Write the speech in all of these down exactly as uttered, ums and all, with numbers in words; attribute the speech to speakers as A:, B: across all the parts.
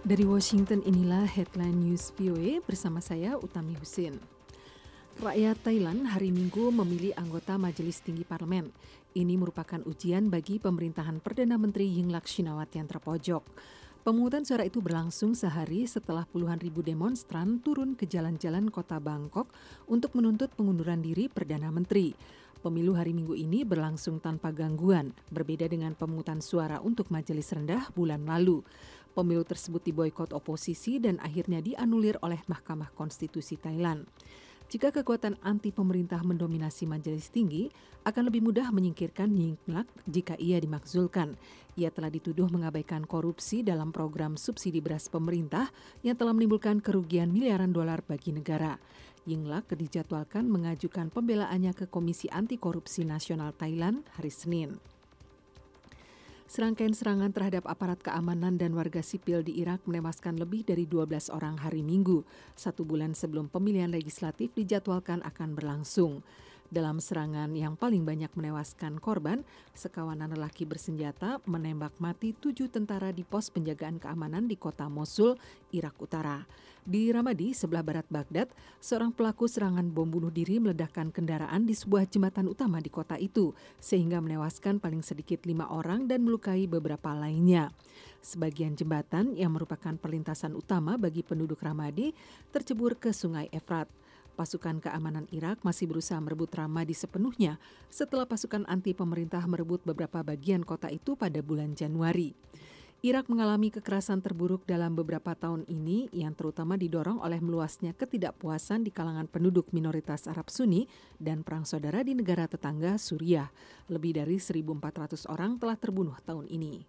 A: Dari Washington inilah Headline News V O A bersama saya Utami Husin. Rakyat Thailand hari Minggu memilih anggota Majelis Tinggi Parlemen. Ini merupakan ujian bagi pemerintahan Perdana Menteri Yingluck Shinawatra yang terpojok. Pemungutan suara itu berlangsung sehari setelah puluhan ribu demonstran turun ke jalan-jalan kota Bangkok untuk menuntut pengunduran diri Perdana Menteri. Pemilu hari Minggu ini berlangsung tanpa gangguan, berbeda dengan pemungutan suara untuk majelis rendah bulan lalu. Pemilu tersebut diboikot oposisi dan akhirnya dianulir oleh Mahkamah Konstitusi Thailand. Jika kekuatan anti pemerintah mendominasi majelis tinggi, akan lebih mudah menyingkirkan Yingluck jika ia dimakzulkan. Ia telah dituduh mengabaikan korupsi dalam program subsidi beras pemerintah yang telah menimbulkan kerugian miliaran dolar bagi negara. Yingluck dijadwalkan mengajukan pembelaannya ke Komisi Anti Korupsi Nasional Thailand hari Senin. Serangkaian serangan terhadap aparat keamanan dan warga sipil di Irak menewaskan lebih dari dua belas orang hari Minggu, satu bulan sebelum pemilihan legislatif dijadwalkan akan berlangsung. Dalam serangan yang paling banyak menewaskan korban, sekawanan lelaki bersenjata menembak mati tujuh tentara di pos penjagaan keamanan di kota Mosul, Irak Utara. Di Ramadi, sebelah barat Baghdad, seorang pelaku serangan bom bunuh diri meledakkan kendaraan di sebuah jembatan utama di kota itu, sehingga menewaskan paling sedikit lima orang dan melukai beberapa lainnya. Sebagian jembatan yang merupakan perlintasan utama bagi penduduk Ramadi tercebur ke Sungai Efrat. Pasukan keamanan Irak masih berusaha merebut Ramadi sepenuhnya setelah pasukan anti pemerintah merebut beberapa bagian kota itu pada bulan Januari. Irak mengalami kekerasan terburuk dalam beberapa tahun ini yang terutama didorong oleh meluasnya ketidakpuasan di kalangan penduduk minoritas Arab Sunni dan perang saudara di negara tetangga Suriah. Lebih dari seribu empat ratus orang telah terbunuh tahun ini.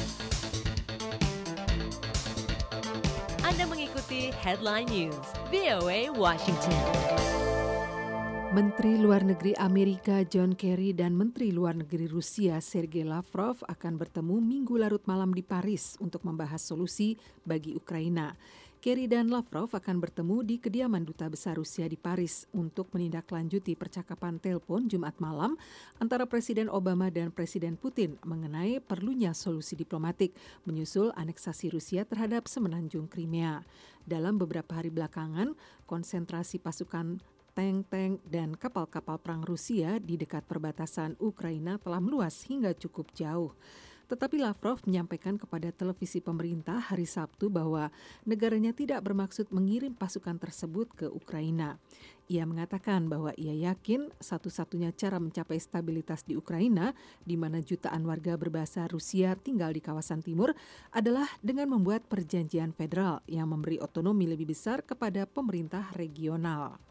B: Anda mengikuti Headline News V O A Washington.
A: Menteri Luar Negeri Amerika John Kerry dan Menteri Luar Negeri Rusia Sergei Lavrov akan bertemu Minggu larut malam di Paris untuk membahas solusi bagi Ukraina. Kerry dan Lavrov akan bertemu di kediaman Duta Besar Rusia di Paris untuk menindaklanjuti percakapan telepon Jumat malam antara Presiden Obama dan Presiden Putin mengenai perlunya solusi diplomatik menyusul aneksasi Rusia terhadap semenanjung Crimea. Dalam beberapa hari belakangan, konsentrasi pasukan tank-tank dan kapal-kapal perang Rusia di dekat perbatasan Ukraina telah meluas hingga cukup jauh. Tetapi Lavrov menyampaikan kepada televisi pemerintah hari Sabtu bahwa negaranya tidak bermaksud mengirim pasukan tersebut ke Ukraina. Ia mengatakan bahwa ia yakin satu-satunya cara mencapai stabilitas di Ukraina, di mana jutaan warga berbahasa Rusia tinggal di kawasan timur, adalah dengan membuat perjanjian federal yang memberi otonomi lebih besar kepada pemerintah regional.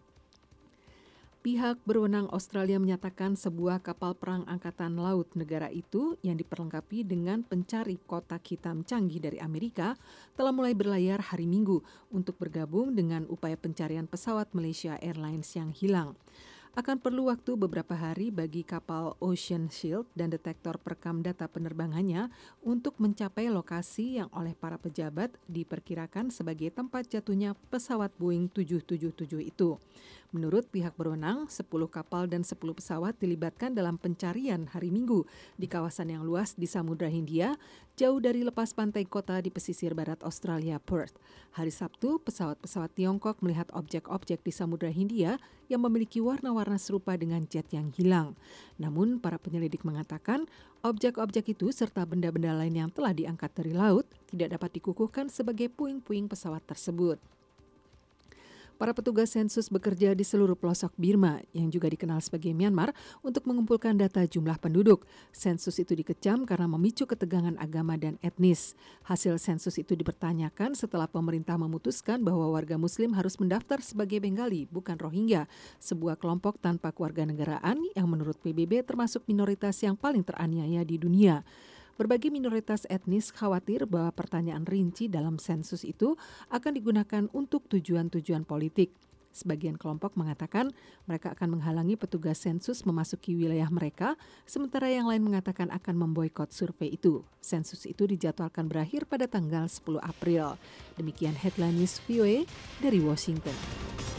A: Pihak berwenang Australia menyatakan sebuah kapal perang angkatan laut negara itu yang diperlengkapi dengan pencari kotak hitam canggih dari Amerika telah mulai berlayar hari Minggu untuk bergabung dengan upaya pencarian pesawat Malaysia Airlines yang hilang. Akan perlu waktu beberapa hari bagi kapal Ocean Shield dan detektor perekam data penerbangannya untuk mencapai lokasi yang oleh para pejabat diperkirakan sebagai tempat jatuhnya pesawat Boeing tujuh tujuh tujuh itu. Menurut pihak berwenang, sepuluh kapal dan sepuluh pesawat dilibatkan dalam pencarian hari Minggu di kawasan yang luas di Samudra Hindia, jauh dari lepas pantai kota di pesisir barat Australia, Perth. Hari Sabtu, pesawat-pesawat Tiongkok melihat objek-objek di Samudra Hindia yang memiliki warna-warna serupa dengan jet yang hilang. Namun, para penyelidik mengatakan objek-objek itu serta benda-benda lain yang telah diangkat dari laut tidak dapat dikukuhkan sebagai puing-puing pesawat tersebut. Para petugas sensus bekerja di seluruh pelosok Burma yang juga dikenal sebagai Myanmar untuk mengumpulkan data jumlah penduduk. Sensus itu dikecam karena memicu ketegangan agama dan etnis. Hasil sensus itu dipertanyakan setelah pemerintah memutuskan bahwa warga Muslim harus mendaftar sebagai Bengali, bukan Rohingya, sebuah kelompok tanpa kewarganegaraan yang menurut P B B termasuk minoritas yang paling teraniaya di dunia. Berbagai minoritas etnis khawatir bahwa pertanyaan rinci dalam sensus itu akan digunakan untuk tujuan-tujuan politik. Sebagian kelompok mengatakan mereka akan menghalangi petugas sensus memasuki wilayah mereka, sementara yang lain mengatakan akan memboikot survei itu. Sensus itu dijadwalkan berakhir pada tanggal sepuluh April. Demikian Headline News V O A dari Washington.